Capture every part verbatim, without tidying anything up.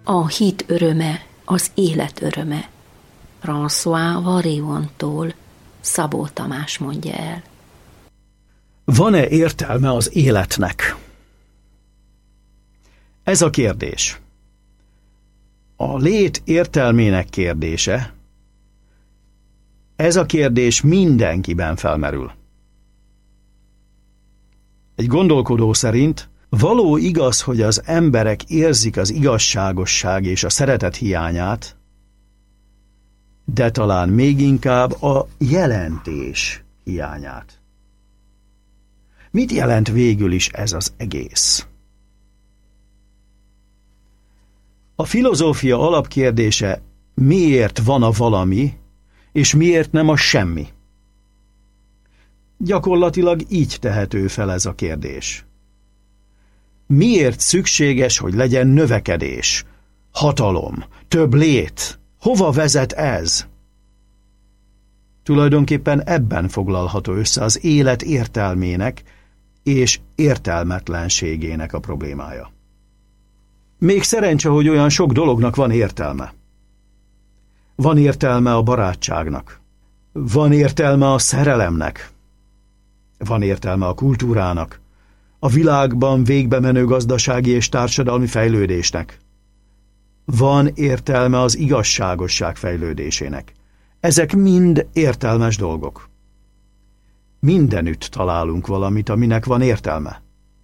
A hit öröme az élet öröme. François Varillon-tól Szabó Tamás mondja el. Van-e értelme az életnek? Ez a kérdés. A lét értelmének kérdése, ez a kérdés mindenkiben felmerül. Egy gondolkodó szerint való igaz, hogy az emberek érzik az igazságosság és a szeretet hiányát, de talán még inkább a jelentés hiányát. Mit jelent végül is ez az egész? A filozófia alapkérdése, miért van a valami, és miért nem a semmi? Gyakorlatilag így tehető fel ez a kérdés. Miért szükséges, hogy legyen növekedés, hatalom, több lét? Hova vezet ez? Tulajdonképpen ebben foglalható össze az élet értelmének és értelmetlenségének a problémája. Még szerencse, hogy olyan sok dolognak van értelme. Van értelme a barátságnak. Van értelme a szerelemnek. Van értelme a kultúrának. A világban végbe menő gazdasági és társadalmi fejlődésnek. Van értelme az igazságosság fejlődésének. Ezek mind értelmes dolgok. Mindenütt találunk valamit, aminek van értelme.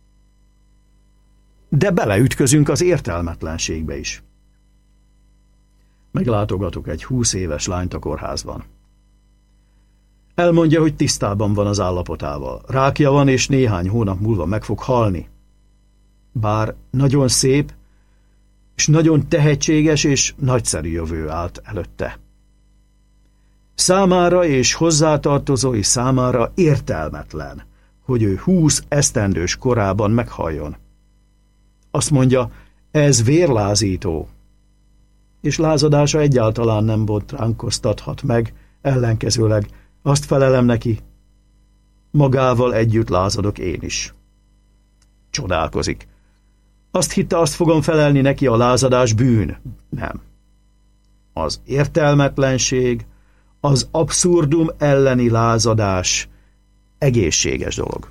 De beleütközünk az értelmetlenségbe is. Meglátogatok egy húsz éves lányt a kórházban. Elmondja, hogy tisztában van az állapotával. Rákja van, és néhány hónap múlva meg fog halni. Bár nagyon szép, és nagyon tehetséges és nagyszerű jövő állt előtte. Számára és hozzátartozói számára értelmetlen, hogy ő húsz esztendős korában meghalljon. Azt mondja, ez vérlázító, és lázadása egyáltalán nem botránkoztathat meg, ellenkezőleg azt felelem neki, magával együtt lázadok én is. Csodálkozik. Azt hitte, azt fogom felelni neki, a lázadás bűn. Nem. Az értelmetlenség, az abszurdum elleni lázadás egészséges dolog.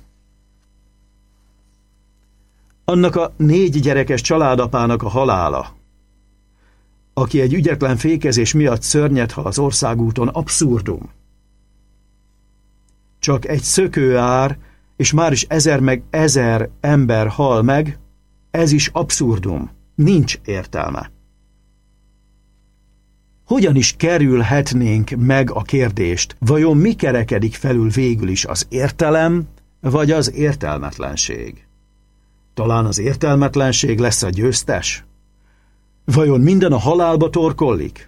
Annak a négy gyerekes családapának a halála, aki egy ügyetlen fékezés miatt szörnyet hal az országúton, abszurdum. Csak egy szökőár, és már is ezer meg ezer ember hal meg, ez is abszurdum. Nincs értelme. Hogyan is kerülhetnénk meg a kérdést, vajon mi kerekedik felül végül is, az értelem, vagy az értelmetlenség? Talán az értelmetlenség lesz a győztes? Vajon minden a halálba torkollik?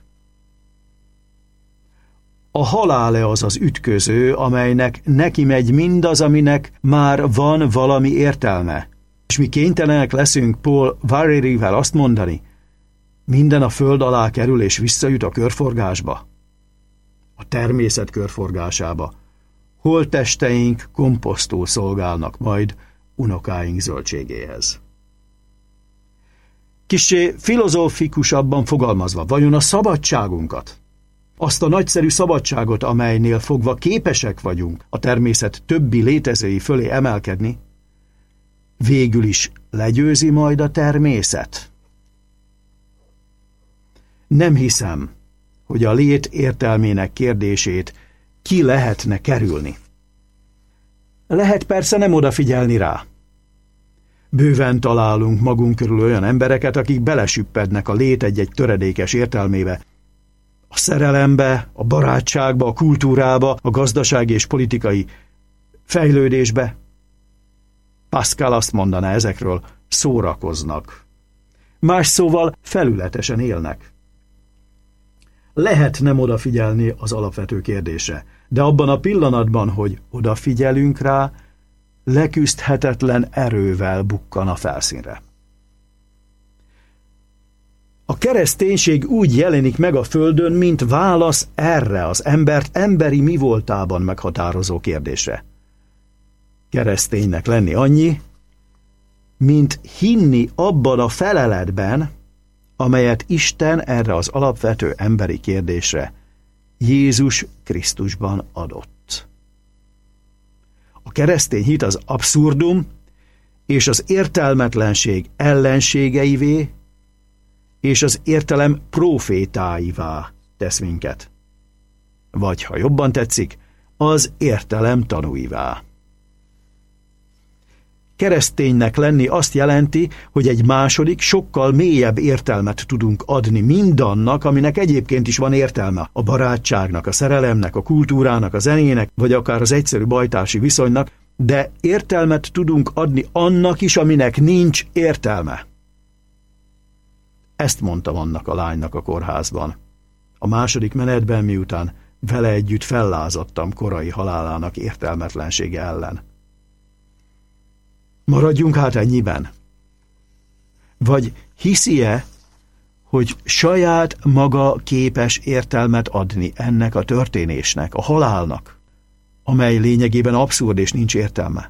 A halál-e az az ütköző, amelynek neki megy mindaz, aminek már van valami értelme? És mi kénytelenek leszünk Paul Valéryvel azt mondani, minden a föld alá kerül és visszajut a körforgásba, a természet körforgásába. Holttesteink komposztul szolgálnak majd unokáink zöldségéhez. Kissé filozófikusabban fogalmazva, vajon a szabadságunkat, azt a nagyszerű szabadságot, amelynél fogva képesek vagyunk a természet többi létezői fölé emelkedni, végül is legyőzi majd a természet? Nem hiszem, hogy a lét értelmének kérdését ki lehetne kerülni. Lehet persze nem odafigyelni rá. Bőven találunk magunk körül olyan embereket, akik belesüppednek a lét egy-egy töredékes értelmébe, a szerelembe, a barátságba, a kultúrába, a gazdasági és politikai fejlődésbe. Pascal azt mondaná ezekről, szórakoznak. Más szóval felületesen élnek. Lehet nem odafigyelni az alapvető kérdésre, de abban a pillanatban, hogy odafigyelünk rá, leküzdhetetlen erővel bukkan a felszínre. A kereszténység úgy jelenik meg a földön, mint válasz erre az embert emberi mi voltában meghatározó kérdésre. Kereszténynek lenni annyi, mint hinni abban a feleletben, amelyet Isten erre az alapvető emberi kérdésre Jézus Krisztusban adott. A keresztény hit az abszurdum és az értelmetlenség ellenségeivé és az értelem profétáivá tesz minket. Vagy, ha jobban tetszik, az értelem tanúivá. Kereszténynek lenni azt jelenti, hogy egy második, sokkal mélyebb értelmet tudunk adni mindannak, aminek egyébként is van értelme. A barátságnak, a szerelemnek, a kultúrának, a zenének, vagy akár az egyszerű bajtársi viszonynak, de értelmet tudunk adni annak is, aminek nincs értelme. Ezt mondtam annak a lánynak a kórházban. A második menetben, miután vele együtt fellázadtam korai halálának értelmetlensége ellen. Maradjunk hát ennyiben. Vagy hiszi-e, hogy saját maga képes értelmet adni ennek a történésnek, a halálnak, amely lényegében abszurd és nincs értelme?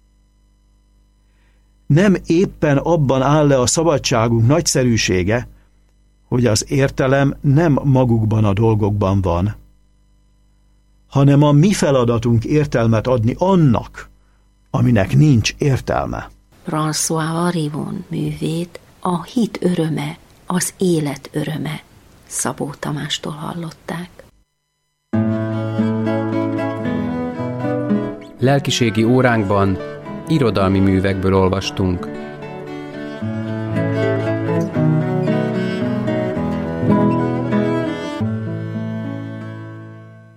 Nem éppen abban áll le a szabadságunk nagyszerűsége, hogy az értelem nem magukban a dolgokban van, hanem a mi feladatunk értelmet adni annak, aminek nincs értelme. François Varivon művét A hit öröme, az élet öröme Szabó Tamástól hallották. Lelkiségi óránkban irodalmi művekből olvastunk.